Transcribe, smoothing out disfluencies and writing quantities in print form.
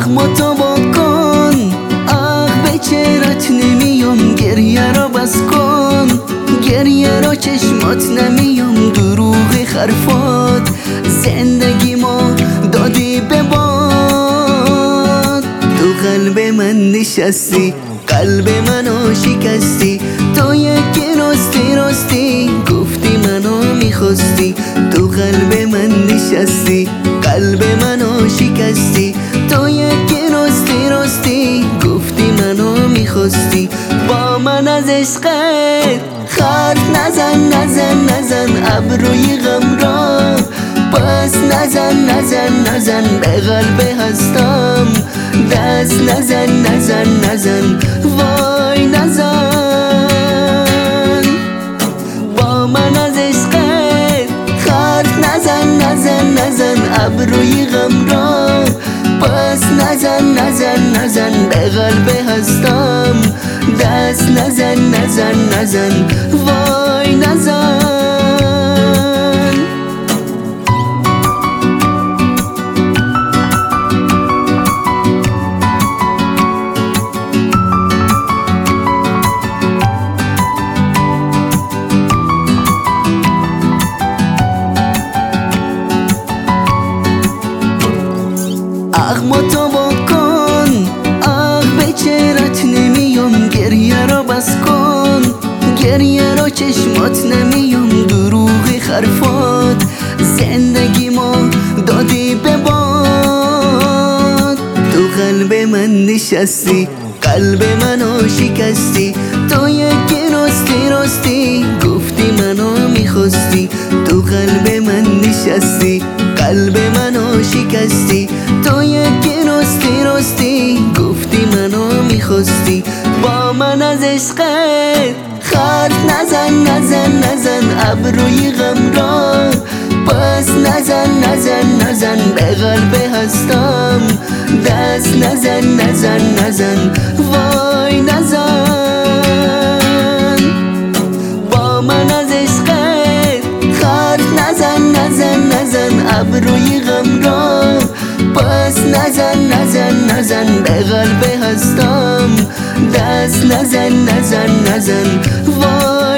اخماتو بکن، به چهرت نمیام، گریه را بس کن، گریه را چشمات نمیام، دروغ حرفات زندگی ما دادی به باد. تو قلب من نشستی، قلب منو شکستی، تو یکی راستی گفتی منو میخواستی. تو قلب من نشستی، قلب منو شکستی، تو یکی راستی گفتی منو میخواستی. با من از عشقت حرف نزن ابروی غم را، پس نزن به قلب هستم دست نزن وای نزن. با من از عشقت حرف نزن ابروی غم را، پس نزن به قلب هستم دست نزن وای نزن. اخماتو بکن، به چهرت نمیام، گریه را بس کن، گریه را چشمات نمیام، دروغ حرفات زندگی ما دادی به باد. تو قلب من نشستی، قلب منو شکستی، تو یکی راستی گفتی منو میخواستی. تو قلب من نشستی، قلب منو شکستی، تو یکی راستی گفتی منو میخواستی. با من از عشقت حرف نزن ابروی غم را، پس نزن به قلب هستم دست نزن وای نزن. با من از عشقت حرف نزن ابروی غم را، پس نزن به قلب هستم دست نزن وای